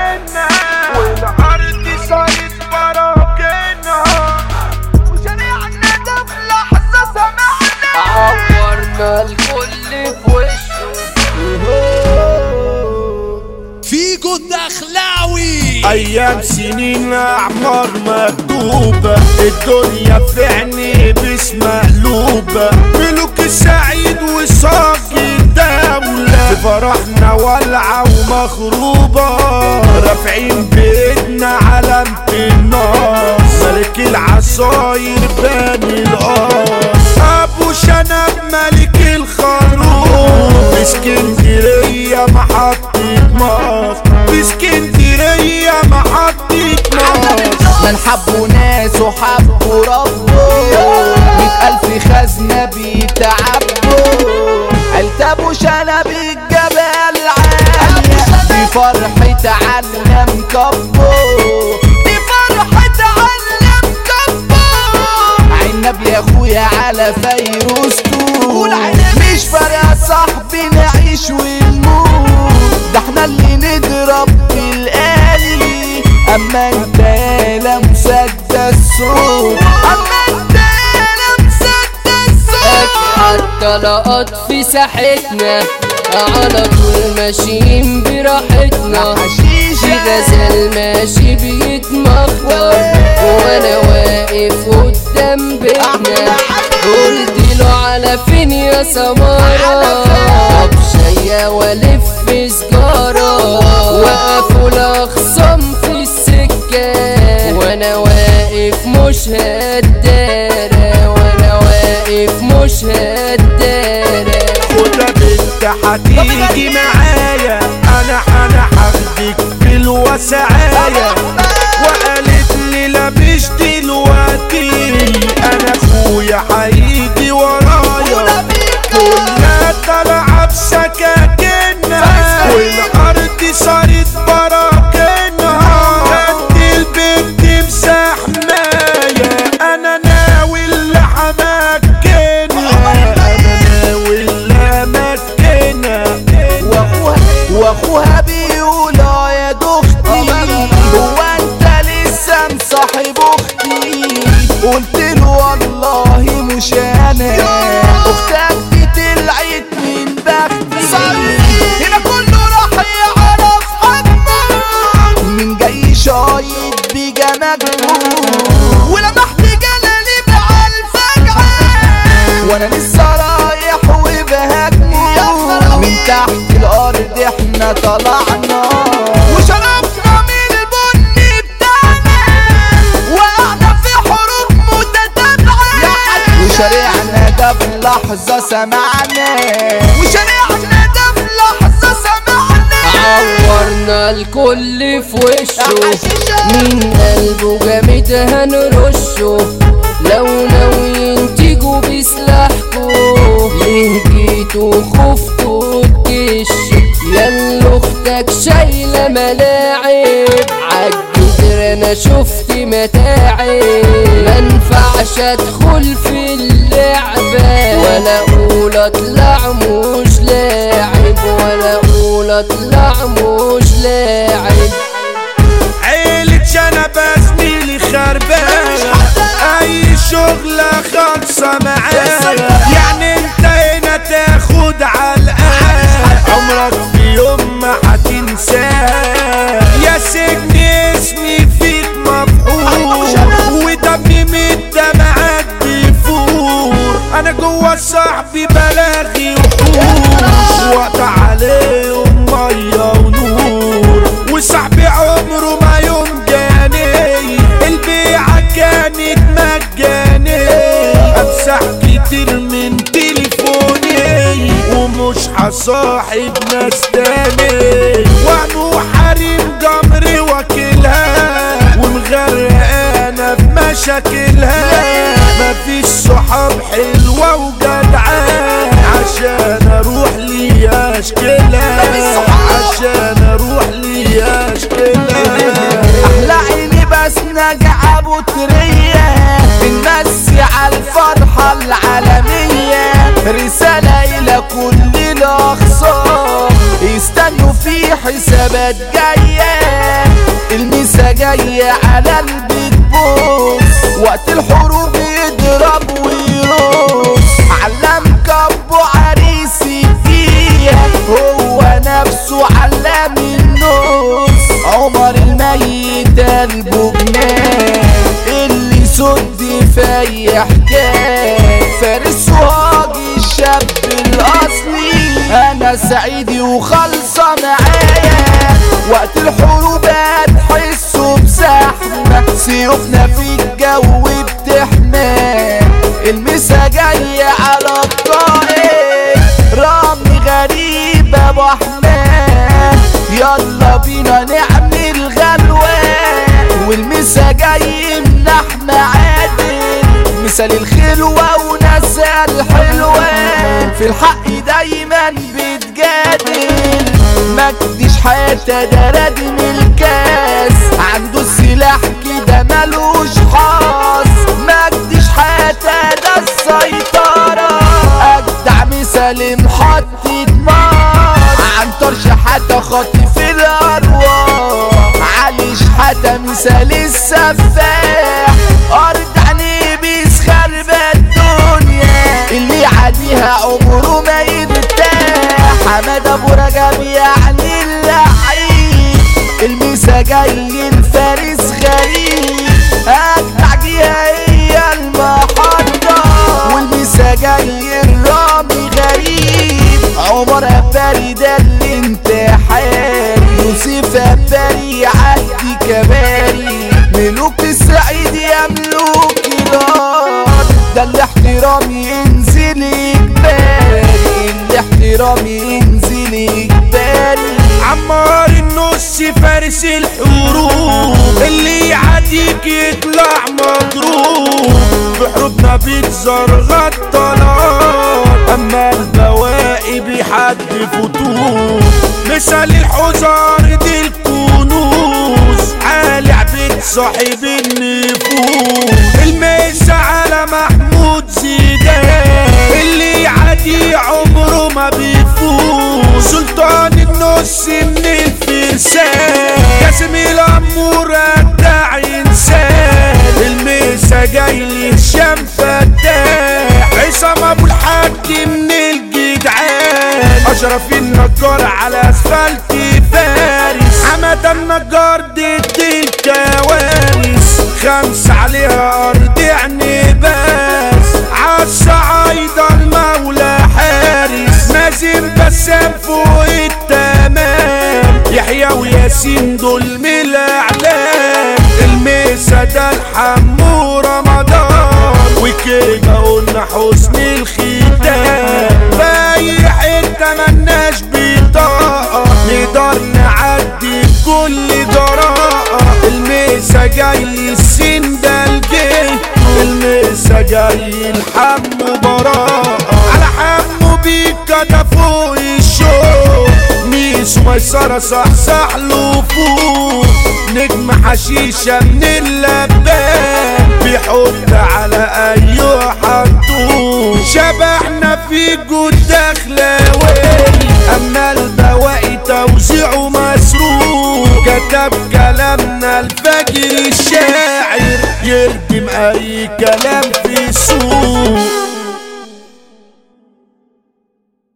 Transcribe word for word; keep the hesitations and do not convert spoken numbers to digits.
جنة والأرض صارت براكنها وشارعنا ده في لحظة سمعنا عورنا الكل في وشه فيجو الدخلاوي. ايام سنين اعمار مكتوبة الدنيا في عيني بس مقلوبة ملوك السعيد وصاقي الدولة في فرحنا والعة ومخروبة رافعين بايدنا علامة الناس ملك العصاير باني القاص ابو شنب ملك الخروف في اسكندرية محطة مصر في اسكندرية محطة مصر من حبوا ناس وحبوا ربه مئة ألف خزنة بيتعبوا عيلة أبو شنب الجبل عالية دي فرحة علم كبو دي فرحة علم كبو عنب يا اخويا على فيروزته مش فارقة صاحبي نعيش ونموت ده احنا اللي نضرب بالآلي اما انت يالا مسدس صوت اما انت يالا مسدس صوت حتى لقط في ساحتنا على طول ماشيين براحتنا في غزال ماشي بيتمخطر وانا واقف قدام بيتنا قلت له على فين يا سمارة بشاية والف سجارة وقفوا الاخصام في السكة وانا واقف مش هدارة وانا واقف مش هدارة خدها بنت هتيجي معايا انا انا هاخدك بالوسعاية وقالت لي لا مش دلوقتي انا اخويا هيجي ورايا كنا طالعة بسكاكنا والارض صارت براكنها قد البنت مسحماية انا ناوي اللي همكنها انا ناوي اللي همكنها واخوها بيقول اه يا دختي هو انت لسه مصاحب اختي قلت له والله مش انا اختك دي طلعت من بختي هنا كله راح يعرف حبك من جاي شايط بجماجته ولمحت جلالي مع الفجعة وانا لسه رايح وبهاجمه من تحت الارض احنا طلعنا وشربنا من البني بتاعنا وقعنا في حروب متتابعة وشارعنا ده في لحظة سمعنا وشارعنا ده في لحظة سمعنا عورنا الكل في وشه من قلبه جامد هنرشه لو ناويين تيجوا بسلاحكوا ليه جيتوا خفتوا تكشوا ياللو اختك شايلة ملاعب عالجدر انا شفت متاعب منفعش ادخل في اللعبة ولا اقول اطلع مش لاعب ولا اقول اطلع مش لاعب عيلة شنب زميلي خربانة اي شغلة خالصة معايا يعني انت هنا تاخد علقة عمرك في يوم ما هتنساه يا سجن اسمي فيك مفعول ودمي من الدمعات بيفور انا جوا صاحبي بلاغي وحوش وقت عليهم مية ونور وصاحبي عمره ما يوم جاني البيعة كانت مجاني امسح كتير من تليفوني ومش هصاحب ناس تاني وانو حريم جمري واكلها ومغرقانة في مشاكلها مفيش صحاب حلوة وجدعان عشان اروح لي اشكلها عشان اروح لي اشكلها احلى عيني بس نجع ابو تريه بنمسي على الفرحة العالمية رسالة الى كل الاخصام يستنوا في في حسابات جاية، الميسا جاية على البيت بوس، وقت الحروب يضرب ويروس، علم كبو عريسي فيها، هو نفسه علم النوس، عمر الميت قلبه جنان، اللي سد في حكاية، فارس وهاجي الشاب الاصلي، انا سعيدي وخالصة معايا، وقت الحروب هتحسوا بزحمة، سيوفنا في الجو بتحمى، المسا جاية على الطائر، رامي غريب ابو احمد، يلا بينا نعمل غلوة، والمسا جاي من احمى عادل، مثال الخلوة وناسها الحلوة، في الحق دايما بتجادل، مجديش حياته ده رادم الكاس، عنده السلاح كده ملوش حاص، مجديش حياته ده السيطرة، اجدع مثال محطة مصر، عنتر شحاتة خاطف الارواح، علي شحاتة مثال السفاح، ارض عنيبيس خرب الدنيا، اللي عاديها عمره ما يرتاح، حماد ابو رجب يعني اللعيب، الميسا جاي الفارس غريب، اجدع جيها هي المحطة، والميسا جاي الرامي غريب، عمر اباري ده الانتحاري، يوسف اباري عدي كباري، ملوك الصعيد يا ملوك الارض، ده الاحترام ينزل اجباري، الاحترام ينزل اجباري، عمار النص فارس الحروب، اللي يعديك يطلع مضروب، بحروبنا بيتزرغ الطلال، اما البواقي بحد فتور، مثال الحزار دي الكنوز، عالي عبيد صاحب النفوس، الميسا على محمود زيدان، اللي يعدي عمره ما بيفوز، سلطان النص من الفرسان، قاسم الامور ابدع انسان، الميسا جاي لي هشام فتاح، عصام ابو الحاج من الجدعان، اشرف النجار على اسفلت فارس، حمد النجار ضد الكوارث، خمس عليها ارض يعني بس، عالصعايدة المولى حارس، مازن بسام فوق التمام، يحيى وياسين دول من الاعلام، الميسا ده الحمو رمضان، وكده قلنا حسن الختام، باي حته ملناش بطاقه، نقدر نعدي بكل جراءه، الميسا جاي السن ده الجيل، الميسا جاي الحمو براءه، على حمو بيكا ده فوق الشوق، ميسو ميسرة صحصح له فوق، نجم حشيشة من اللبان، بيحط على اي حطوه، شبحنا في جود دخلاوي، اما البواقي توزيعه مسروق، كتب كلامنا الفجر الشاعر، يردم اي كلام في السوق.